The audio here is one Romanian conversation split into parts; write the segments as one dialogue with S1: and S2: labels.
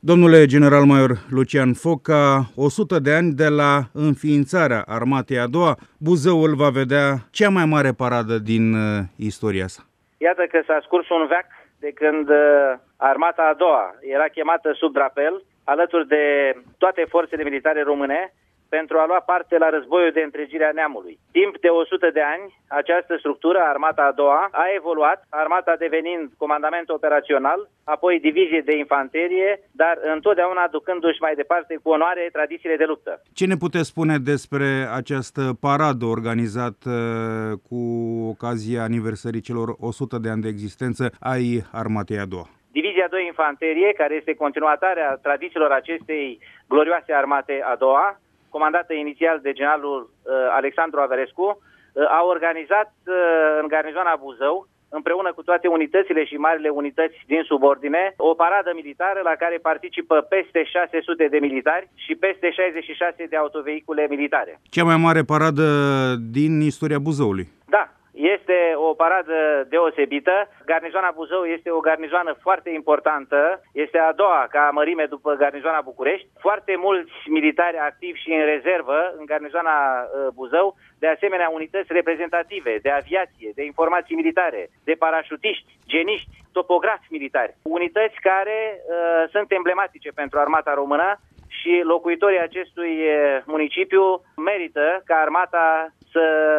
S1: Domnule general-major Lucian Foca, 100 de ani de la înființarea Armatei a doua, Buzăul va vedea cea mai mare paradă din istoria sa.
S2: Iată că s-a scurs un veac de când Armata a doua era chemată sub drapel, alături de toate forțele militare române, pentru a lua parte la războiul de întregire a neamului. Timp de 100 de ani, această structură, Armata a doua, a evoluat, armata devenind comandament operațional, apoi divizie de infanterie, dar întotdeauna ducându-și mai departe cu onoare tradițiile de luptă.
S1: Ce ne puteți spune despre această paradă organizată cu ocazia aniversării celor 100 de ani de existență ai Armatei a doua?
S2: Divizia 2 Infanterie, care este continuatoarea tradițiilor acestei glorioase Armate a doua, comandată inițial de generalul Alexandru Averescu, a organizat în garnizoana Buzău, împreună cu toate unitățile și marile unități din subordine, o paradă militară la care participă peste 600 de militari și peste 66 de autovehicule militare.
S1: Cea mai mare paradă din istoria Buzăului.
S2: Da. Este o paradă deosebită. Garnizoana Buzău este o garnizoană foarte importantă. Este a doua ca mărime după garnizoana București. Foarte mulți militari activi și în rezervă în garnizoana Buzău. De asemenea, unități reprezentative de aviație, de informații militare, de parașutiști, geniști, topografi militari. Unități care sunt emblematice pentru armata română și locuitorii acestui municipiu merită ca armata să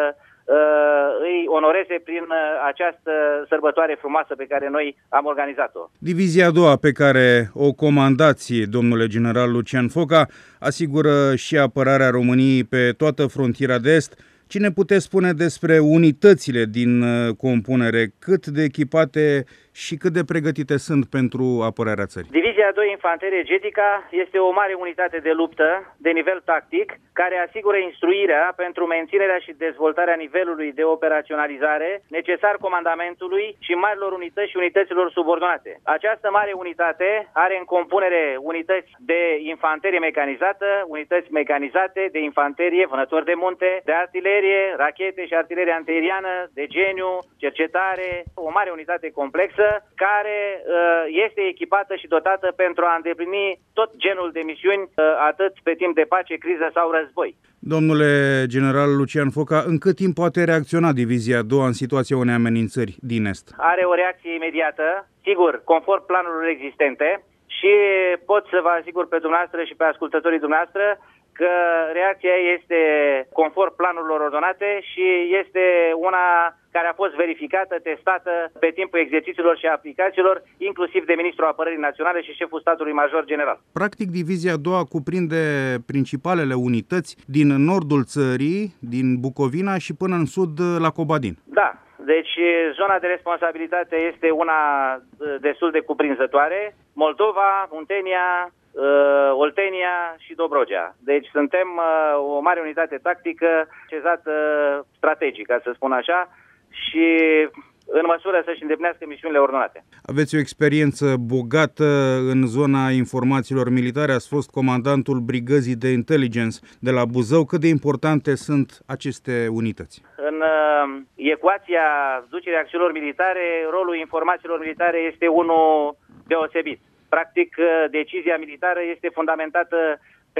S2: îi onoreze prin această sărbătoare frumoasă pe care noi am organizat-o.
S1: Divizia a doua pe care o comandați, domnule general Lucian Foca, asigură și apărarea României pe toată frontiera de est. Ce ne puteți spune despre unitățile din compunere? Cât de echipate și cât de pregătite sunt pentru apărarea țării?
S2: Divizia 2 Infanterie Getica este o mare unitate de luptă de nivel tactic care asigură instruirea pentru menținerea și dezvoltarea nivelului de operaționalizare necesar comandamentului și marilor unități și unităților subordonate. Această mare unitate are în compunere unități de infanterie mecanizată, unități mecanizate de infanterie, vânători de munte, de artilerie, rachete și artilerie antiaeriană, de geniu, cercetare, o mare unitate complexă care este echipată și dotată pentru a îndeplini tot genul de misiuni, atât pe timp de pace, criză sau război.
S1: Domnule general Lucian Foca, în cât timp poate reacționa Divizia a doua în situația unei amenințări din Est?
S2: Are o reacție imediată, sigur, conform planurilor existente, și pot să vă asigur pe dumneavoastră și pe ascultătorii dumneavoastră că reacția este conform planurilor ordonate și este una care a fost verificată, testată pe timpul exercițiilor și aplicațiilor, inclusiv de Ministrul Apărării Naționale și șeful statului major general.
S1: Practic, Divizia a doua cuprinde principalele unități din nordul țării, din Bucovina și până în sud la Cobadin.
S2: Da. Deci zona de responsabilitate este una destul de cuprinzătoare. Moldova, Muntenia, Oltenia și Dobrogea. Deci suntem o mare unitate tactică, cezată strategic, ca să spun așa, și în măsură să-și îndeplinească misiunile ordonate.
S1: Aveți o experiență bogată în zona informațiilor militare, ați fost comandantul brigăzii de intelligence de la Buzău. Cât de importante sunt aceste unități?
S2: În ecuația ducerii acțiunilor militare, rolul informațiilor militare este unul deosebit. Practic, decizia militară este fundamentată pe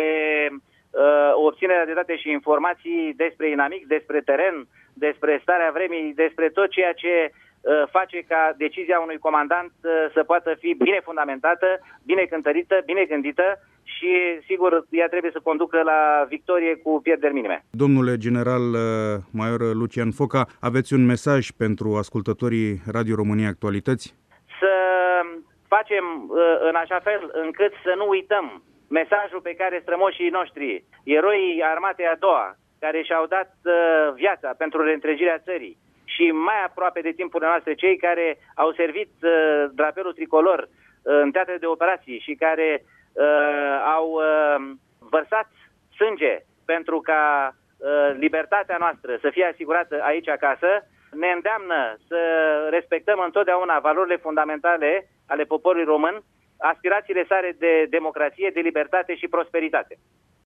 S2: obținerea de date și informații despre inamic, despre teren, despre starea vremii, despre tot ceea ce face ca decizia unui comandant să poată fi bine fundamentată, bine cântărită, bine gândită și, sigur, ea trebuie să conducă la victorie cu pierderi minime.
S1: Domnule general major Lucian Foca, aveți un mesaj pentru ascultătorii Radio România Actualități?
S2: Să facem în așa fel încât să nu uităm mesajul pe care strămoșii noștri, eroii Armatei a doua, care și-au dat viața pentru reîntregirea țării și mai aproape de timpurile noastre cei care au servit drapelul tricolor în teatre de operații și care au vărsat sânge pentru ca libertatea noastră să fie asigurată aici acasă, ne îndeamnă să respectăm întotdeauna valorile fundamentale ale poporului român, aspirațiile sale de democrație, de libertate și prosperitate.